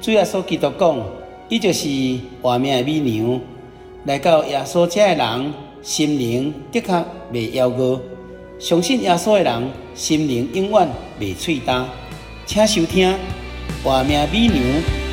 主耶稣基督讲，伊就是活命的美娘，来到耶稣遮的人，心灵的确袂夭餓。相信耶稣的人，心灵永远袂脆干。请收听《活命美娘》。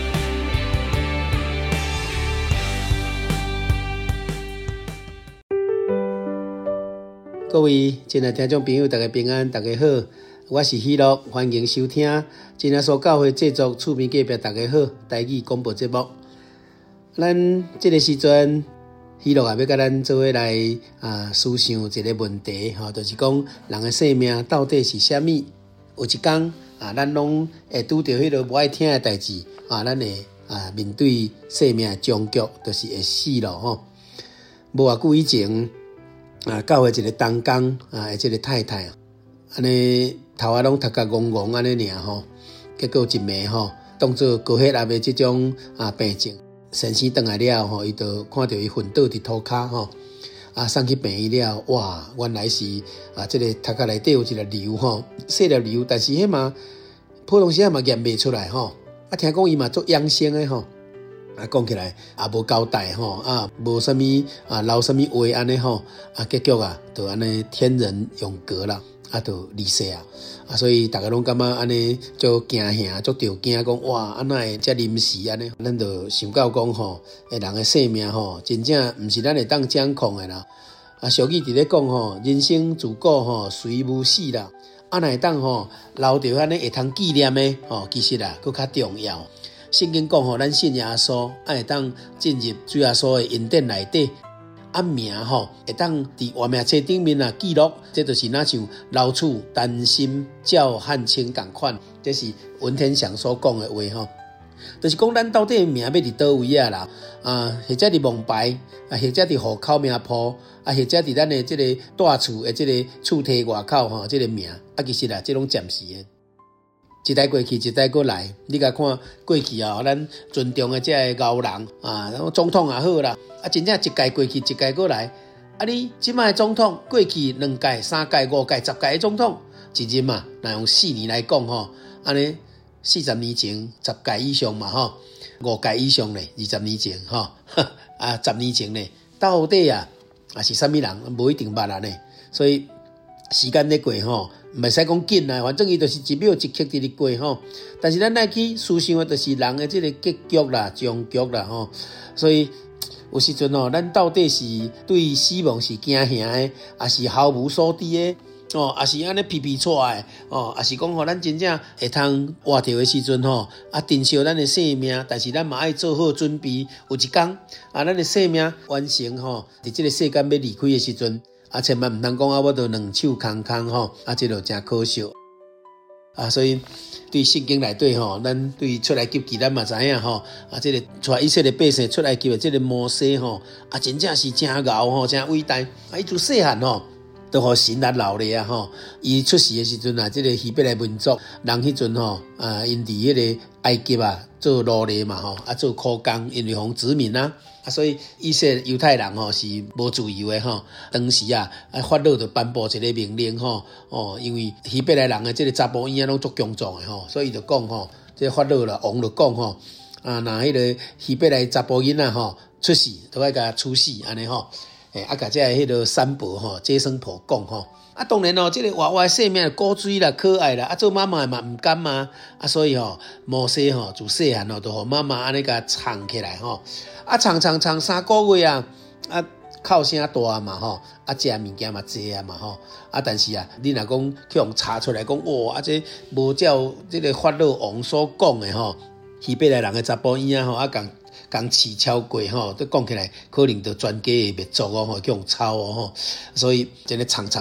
各位亲爱的听众朋友，大家平安，大家好，我是喜乐，欢迎收听真耶稣教会制作厝边隔壁大家好台语广播节目。咱这个时阵，喜乐也要甲咱做伙来思想一个问题，就是讲人的生命到底是啥物？有一天咱拢会拄到迄个不爱听的代志咱会面对生命的终局，就是会死咯吼。无偌久以前。教会一个同工这个太太安尼头仔拢头壳戆戆安尼尔吼，结果一暝吼当作高血压的这种病症，先生回来了吼，伊就看到伊昏倒伫涂骹吼，送去病院了，哇，原来是这个头壳内底有一个瘤吼，细粒瘤，但是迄嘛普通时嘛验袂出来吼，听讲伊嘛做养生的吼。讲起来也无交代吼，无啥物留啥物话安尼吼，结局就安尼天人永隔啦，就离世所以大家拢感觉安尼足惊吓，足着惊讲哇，安那会遮临时安尼，咱就想到讲吼，人的生命吼，真正毋是咱会当掌控的啦。俗语伫咧讲吼，人生自古吼随无死啦，哪会当吼留着安尼会通纪念的吼，其实佫较重要。圣经讲咱信耶稣，会当进入主耶稣的恩典内底，名会当伫活命册顶面记录，这就是那像老厝丹心照汗青同款，这是文天祥所讲的话吼。就是讲咱到底命要伫倒位啦，或者伫蒙牌，或者伫户口名簿，或者伫咱的这个大厝的这个厝梯外口吼，这个名其实这种暂时的。一代过去，一代过来，你甲看过去咱尊重的这个牛人总统也好啦，真正一届过去，一届过来，你即摆总统过去2届、3届、5届、10届的总统，一任若用4年来讲吼，安尼40年前10届以上嘛吼，5届以上咧，20年前吼，10年前咧，到底是啥物人，无一定捌呢，所以时间咧过吼。唔使讲紧啦，反正伊就是一秒一刻伫咧过吼。但是咱来去思想的，就是人的这个结局啦、终局啦吼。所以有时阵咱到底是对死亡是惊吓的，还是毫无所知的还是安尼皮皮错的还是讲咱真正会通活着的时阵珍惜咱的生命，但是咱嘛爱做好准备，有一天咱的生命完成伫这个世间要离开的时阵。千万唔通讲我都2手空空吼，这就真可笑所以对圣经内底咱对出来及咱嘛知影这个带以色列百姓出来及的这个摩西真正是真牛真伟大伊自细汉都互神来留咧伊出世的时阵这个希伯来民族人迄阵因伫迄个埃及做奴隶嘛做苦工，因为互殖民所以以色列犹太人是无自由的当时法老就颁布一个命令因为希伯来人的这个查甫婴拢足强壮的所以就讲这个法老啦王就讲若迄个希伯来查甫囡仔出世，都要甲处死安尼甲这迄个三伯接生婆讲当然这个娃娃的生命古锥啦、可爱啦，做妈妈嘛唔甘嘛所以摩西自细汉就互妈妈安尼甲藏起来藏3个月哭声大嘛食物件嘛济嘛但是你若讲去互查出来讲这无照这个法老王所讲的希伯来人的查甫婴仔讲饲超过都讲起来可能就全家会灭族去互抄所以真的藏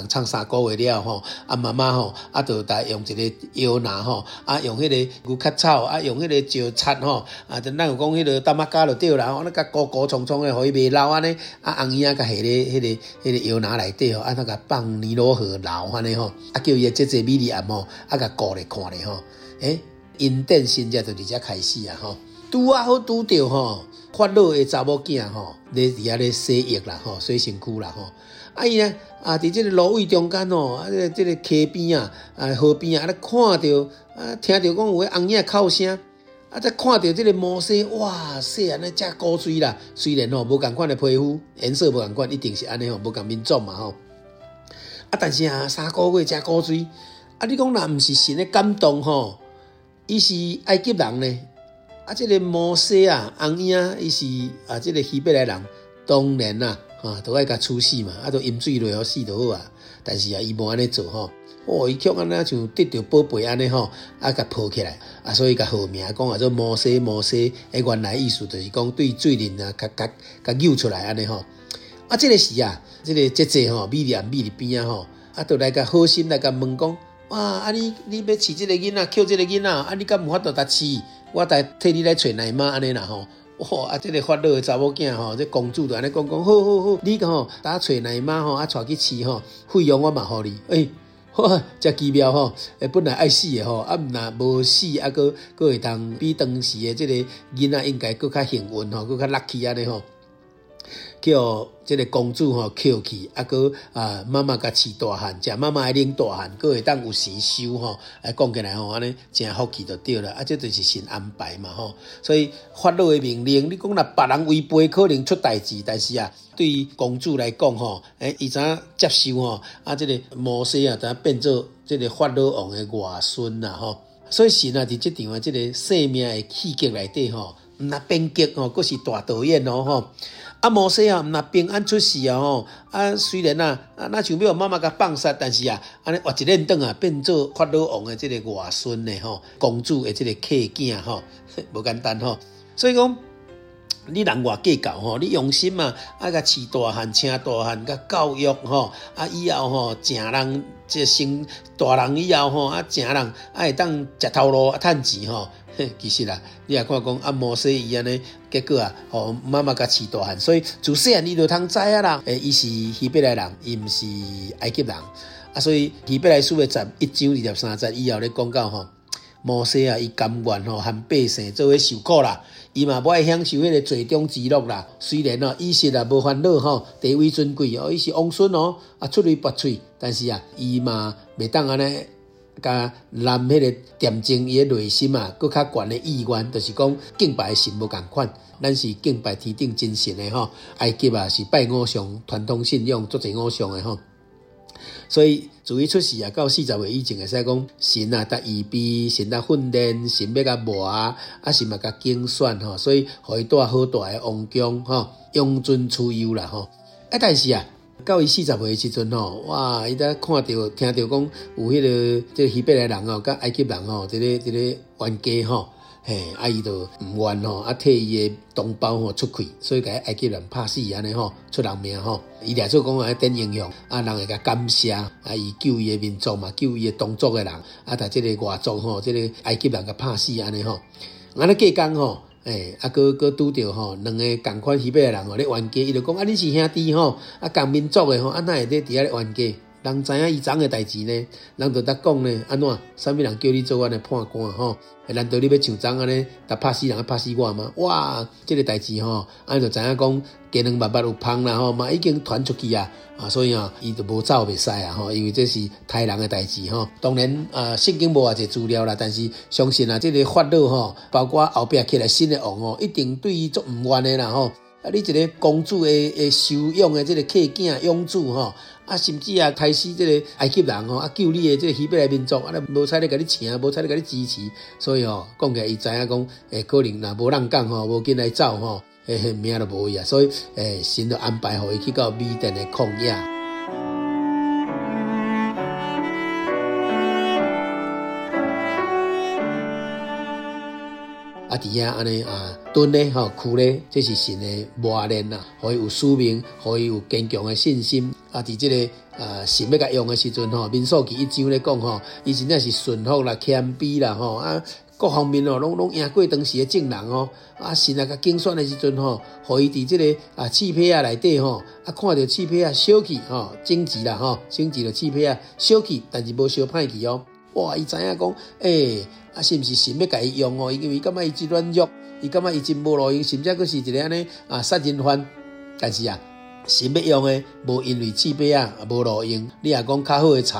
3个月了妈妈就用一个摇篮用迄个牛壳草用迄个石擦咱有讲迄个大马甲就对啦甲高冲冲的，互伊袂老安尼红衣甲下咧迄个摇篮内底那甲放尼罗河流安尼叫伊这米利暗甲顾咧看咧因典新遮就伫遮开始拄好拄着法老的查某囝咧伫遐咧洗浴啦洗身躯啦伊呢伫这个芦苇中间这个溪边河边咧看着听着讲有红影哭声再看到这个摩西，哇，细汉咧遮古锥啦，虽然无同款的皮肤，颜色无同款，一定是安尼无同民族嘛但是3个月遮古锥，你讲若毋是神的感动伊是埃及人呢？这个摩西红影伊是这个希伯来人，当然都爱甲处死嘛，都淹水落死就好但是伊无安尼做伊却安尼像得到宝贝安尼甲抱起来所以甲号名讲做摩西摩西，原来意思就是讲对水灵甲扭出来安尼这个是这个姐姐米粒边就来甲好心来甲问讲，哇你要饲这个囡仔，捡这个囡仔你敢有法度甲饲？我替你来找奶妈安尼啦哇这个法老的查某囝这公主就安尼讲好，你打找奶妈带去饲费用我嘛互你这奇妙本来爱死的毋若无死佫会当比当时的这个囡仔应该佫较幸运佫较 lucky 安尼叫这个公主捡去佫妈妈甲饲大汉，食妈妈爱啉大汉，佫会当有时收讲起来安尼真福气就对了这就是神安排嘛所以法老的命令，你讲若别人违背可能出代志，但是对于公主来讲伊知影接受这个摩西知影变做这个法老王的外孙所以神伫这场这个生命的契机内底毋若编剧佫是大导演摩西毋若平安出世虽然那像要妈妈甲放杀，但是安尼活一连顿变做法老王的这个外孙的公主的这个客囝无简单所以讲你人偌计较你用心甲饲大汉、请大汉甲教育以后正人这成大人以后正人会当食头路趁钱其实你也看讲摩西伊安尼，结果妈妈甲饲大汉，所以自细汉你就通知啦，伊是希伯来人，伊毋是埃及人所以希伯来书的11章23节以后咧讲到摩西伊甘愿和百姓做伙受苦啦，伊嘛无爱享受迄个罪中之乐啦。虽然以色列无烦恼地位尊贵伊是王孙出类拔萃，但是伊嘛袂当安尼甲揽迄个恬静伊的内心佫较悬的意愿，就是讲敬拜神无共款，咱是敬拜天顶真神的埃及是拜偶像，传统信仰足侪偶像的所以自伊出世到40岁以前，会使讲神搭预备，神搭训练，神要甲磨神嘛甲竞选所以互伊带好大的王宫养尊处优啦但是到伊40岁的时阵哇！伊才看到听到讲有迄个这希伯来人甲埃及人这个冤家伊就毋愿替伊的同胞出气，所以甲埃及人拍死安尼出人命伊掠做讲点英雄人会甲感谢伊救伊的民族嘛，救伊的同族的人但这个外族这个埃及人甲拍死安尼安尼过工佫拄着两个共款希伯来人咧冤家，伊就讲你是兄弟同民族的哪会伫遐咧冤家？人知影伊昨的代志呢，人就得讲呢，安怎？啥物人叫你做安尼判官难道你要像昨安尼，拍死人拍死我吗？哇！这个代志安就知影讲，鸡卵肉有芳啦嘛已经传出去所以伊就无走袂使因为这是杀人的代志当然圣经无偌济资料啦，但是相信这个法老包括后壁起来新的王一定对伊足毋愿的啦你一个公主的收养的这个客囝养子甚至杀死这个埃及人救你的这个希伯来民族无采咧甲你请，无采咧甲你支持，所以讲起来伊知影讲可能若无人讲无紧来走命就无去所以神就安排互伊去到米甸的旷野。伫遐安尼蹲咧哭咧，这是神的磨练互伊有使命，互伊有坚强的信心伫这个神要甲用的时阵民数记1章咧讲伊真正是顺服啦、谦卑啦各方面拢赢过当时的众人神甲竞选的时阵互伊伫这个刺皮内底看到刺皮小气争执啦争执着刺皮小气，但是无小歹去哇！伊知影讲是毋是神要甲伊用因为伊感觉伊真软弱，伊感觉伊真无路用，甚至佫是一个安尼杀人犯，但是神要用的无因为刺皮无路用，你若讲较好的茶，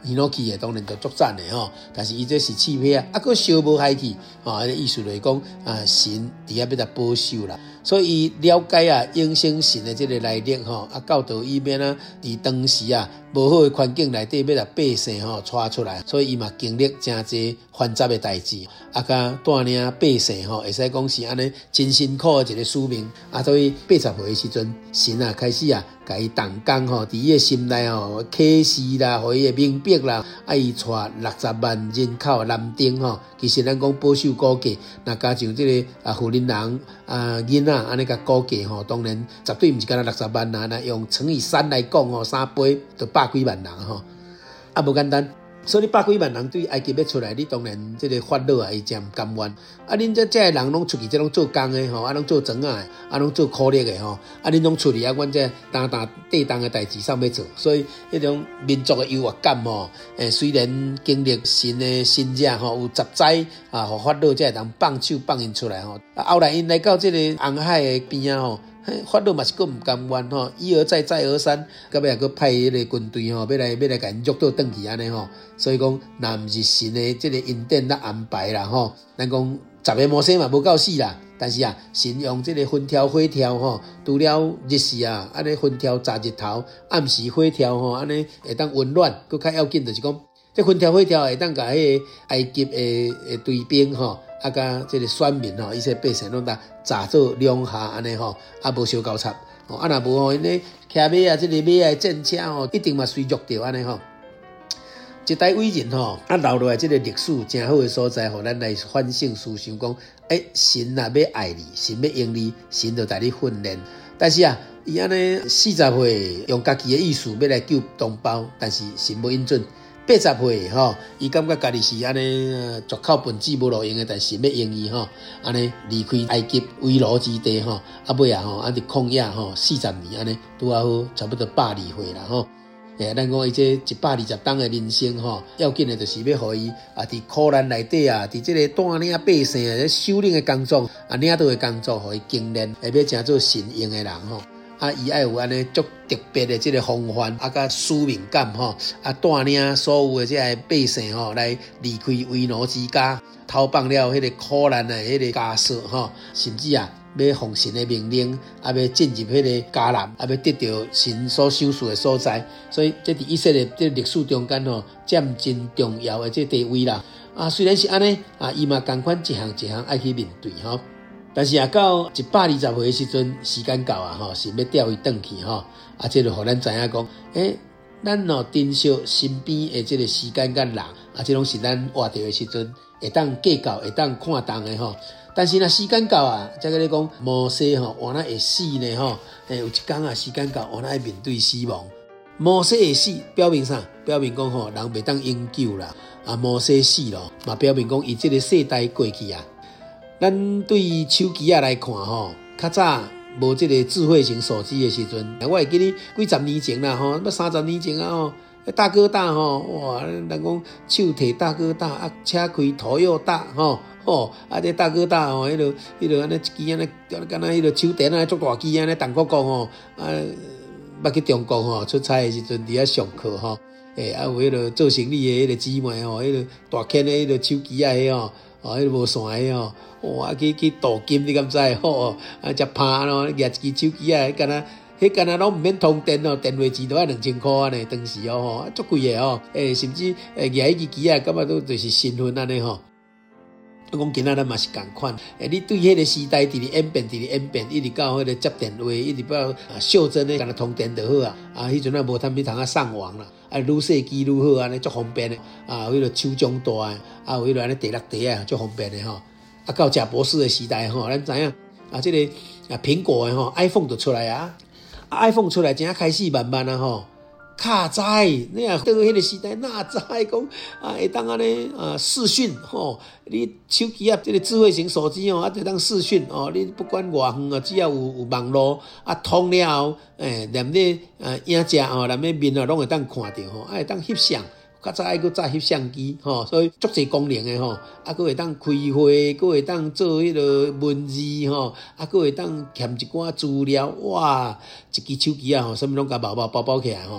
耳脑去的当然就足赞的吼，但是伊这是气魄啊，佫烧无害去吼，意思就是讲神伫遐要来保守啦，所以伊了解永生神的这个来历吼，教导伊免伫当时无好的环境内底要来百姓带出来，所以伊嘛经历真侪繁杂的代志，甲带领百姓会使讲是安尼真辛苦的一个使命所以80岁的时阵，神开始甲伊动工伫伊的心内启示啦，互伊的明白啦，伊带60万人口男丁其实咱讲保守估计，那加上这个妇人人囡仔安尼甲估计当然绝对毋是干那60万人，那用乘以3来讲3倍就100几万人无简单。所以你100几万人对埃及要出来，你当然这个法老伊真毋甘愿。恁这的人拢出去，这拢做工的拢做庄的，拢做苦力的恁拢出去阮这地当的代志上要做，所以迄种民族的优越感虽然经历神的信者有十灾互法老才会当放手放因出来后来因来到这个红海的边法老嘛是佫毋甘愿一而再再而三，到尾佫派迄个军队要来甲因约倒转去安尼所以讲若毋是神的这个恩典来安排啦咱讲10个摩西嘛无够死啦，但是神用这个分条火条除了日时安尼分条炸日头，暗时火条安尼会当温暖，佫较要紧就是讲这分条火条会当甲迄个埃及的队兵甲这个选民伊些百姓拢当炸做两下安尼无烧交叉若无因咧骑马这个马的战车一定嘛随弱掉安尼一代伟人留落来这个历史真好的所在，互咱来反省思想讲神要爱你，神要用你，神就带你训练。但是伊安尼40岁用家己的意思要来救同胞，但是神无允准。80岁伊感觉家己是安尼绝口笨舌无路用的，但是要用伊安尼离开埃及为奴之地尾安尼旷野40年安尼拄好差不多120岁啦咱讲伊这120冬的人生要紧的就是要互伊伫苦难内底伫这个带领百姓首领的工作领导的工作，互伊经验会要成做神用的人伊爱有安尼足特别的这个风范甲使命感带领所有的这个百姓来离开为奴之家，逃放了迄个苦难的迄个枷锁甚至要奉神的命令要进入迄个迦南，要得到神所赏赐的所在，所以这伫以色列这历史中间占真重要的这地位啦虽然是安尼伊嘛同款一项一项爱去面对但是到120岁的时阵，时间到神要调伊转去这就互咱知影讲咱珍惜身边的这个时间甲人这拢是咱活着的时阵会当计较会当看重的但是若时间到才甲你讲摩西换哪会死呢有一天时间到换哪会面对死亡。摩西会死表明啥？表明讲人袂当永久啦摩西死咯嘛表明讲伊这个世代过去咱对手机来看较早无这个智慧型手机的时阵，我会记得几十年前啦30年前大哥大哇，人讲手摕大哥大车开头又大这大哥大迄落安尼一支安尼敢若迄落手电足大支安尼动国国捌去中国出差的时阵伫遐上课有迄落做生意的迄个姊妹迄落大片的迄落手机迄迄个无线的哇去镀金你敢知才拍咯，举一支手机敢若拢毋免通电电话钱都要2000块安尼，当时足贵的甚至举迄支机感觉都就是身份安尼我讲今仔咱嘛是同款你对迄个时代伫咧演变一直到迄个接电话一直到袖珍的敢若通电就好迄阵无啥物通上网啦愈细机愈好安尼足方便的有迄个手掌大的有迄个安尼第6台足方便的到贾博士的时代咱知影这个苹果的iPhone 就出来iPhone 出来真开始慢慢卡知你到迄个时代哪知讲会当安尼视讯你手机这个智慧型手机会当视讯你不管偌远只要有网络通了后连你影只连你面拢会当看到会当翕相较早还佫早翕相机所以足侪功能的佫会当开会佫会当做迄个文字佫会当欠一寡资料哇一支手机什么拢甲包起来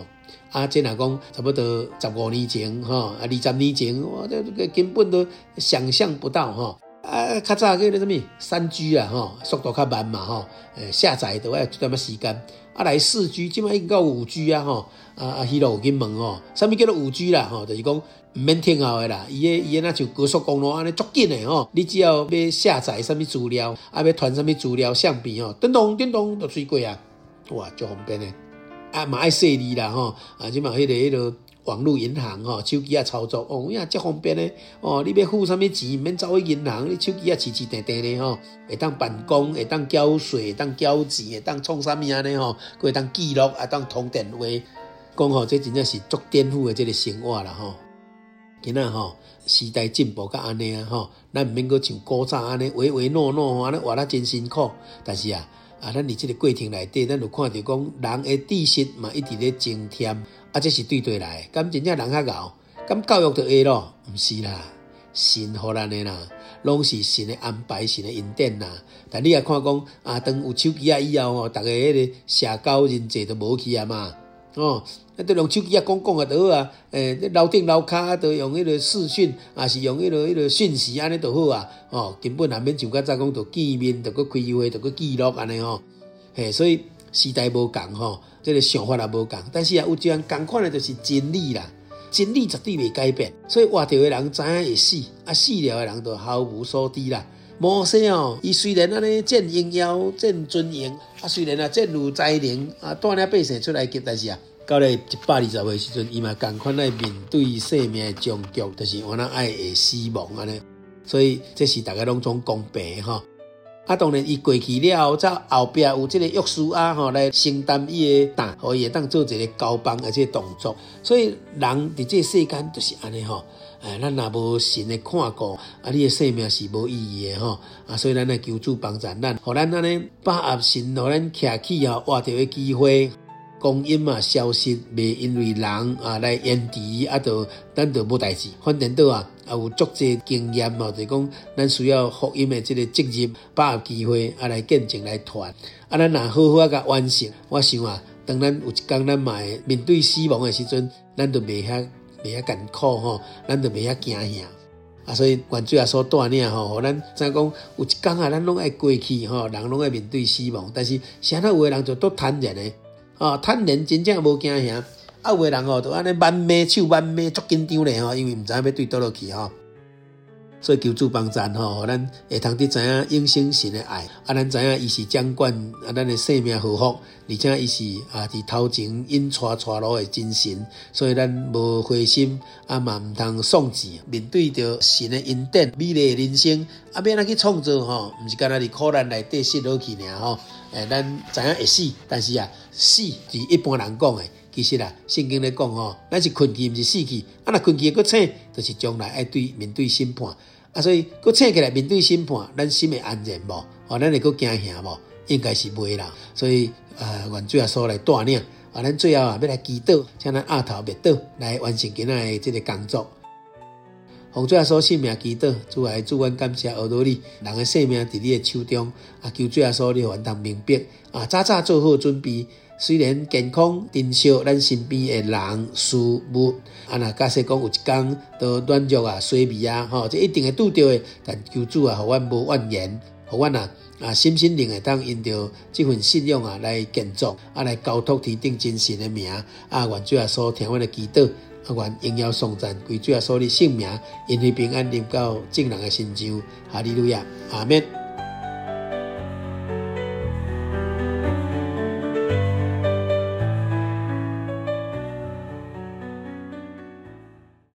这若讲差不多15年前20年前，哇，这根本都想象不到较早叫做什么3G 速度较慢嘛下载都要一段时间。来4G， 现在已经到5G迄落有去问什么叫做5G 啦就是讲唔免停后的啦，伊的那像高速公路安尼足紧的你只要下载什么资料，要传什么资料相片叮咚叮咚就吹过啊，哇，足方便的嘛爱细腻啦即嘛迄个网络银行手机操作呀，足方便的你要付什么钱，免走去银行，你手机市定定的会当办公，会当缴税，会当缴钱，会当创啥物安尼会当记录，会当通电话，讲这真正是足颠覆的这个生活啦今仔时代进步到安尼咱毋免阁像古早安尼唯唯诺诺安尼活得真辛苦，但是咱伫这个过程内底，咱有看到讲人的知识嘛一直咧增添，这是对来，敢真正人较敖，敢教育就会咯？毋是啦，神互咱的啦，拢是神的安排，神的恩典啦。但你也看讲当有手机以后逐个迄个社交人际都无去嘛都用手机讲就好楼顶楼骹都用迄个视讯，是用迄个讯息安尼就好根本也免像较早讲就见面，就搁开会，就搁记录安尼所以时代无共这个想法也无共，但是有一样共款的就是真理啦，真理绝对袂改变，所以活着的人知影会死，死了的人就毫无所知啦。摩西伊虽然安尼见荣耀、见尊严，虽然见如才能带领百姓出来吉，但是到了120岁的时阵，伊嘛同款来面对生命的终局，就是我那爱会死亡安尼。所以这是大家拢总公平当然伊过去了后壁有这个约书亚来承担伊的担，互伊会当做一个交棒的这个动作。所以人伫这世间就是安尼咱若无神的看顾你的生命是无意义的所以咱来求主帮助咱，互咱安尼把握神互咱徛起活着的机会。光阴消失，袂因为人来延迟就咱就无代志。反正有足济经验就是讲咱需要福音的这个责任，把握机会来见证来传咱若好好甲完成，我想当咱有一天咱嘛会面对死亡的时阵，咱就袂遐艰苦咱就袂遐惊吓所以愿主耶稣带领互咱知影讲有一天咱拢爱过去人拢爱面对死亡，但是啥有的人就都坦然的坦然真正无惊吓有的人就安尼万马手万马足紧张咧因为毋知影要对倒落去所以求主帮助互咱会通知影永生神的爱咱知影伊是掌管咱的生命祸福，而且伊是伫头前引带路的真神，所以咱无灰心嘛毋通丧志，面对着神的恩典美丽的人生要安怎去创造毋是干那伫苦难内底失落去尔咱知影会死，但是死是一般人讲的，其实圣经咧讲咱是困去，毋是死去若困去搁醒，就是将来爱面对审判所以搁醒起来面对审判，咱心会安然无咱会搁惊吓无？应该是袂啦。所以愿主耶稣来带领咱最后要来祈祷，请咱额头灭倒来完成今仔的这个工作。奉主耶稣性命祈祷，主啊，主阮感谢学到你，人的生命伫你的手中求主耶稣你互阮通明白早早做好准备。虽然健康珍惜咱身边的人事物若假设讲有一天都软弱衰微这一定会拄到的，但求主互阮无怨言，互阮心灵会当因着这份信仰来建造来交托天顶真神的名愿主耶稣听阮的祈祷愿荣耀颂赞归主耶稣的圣名，因为平安临到众人的身上，哈利路亚，阿们。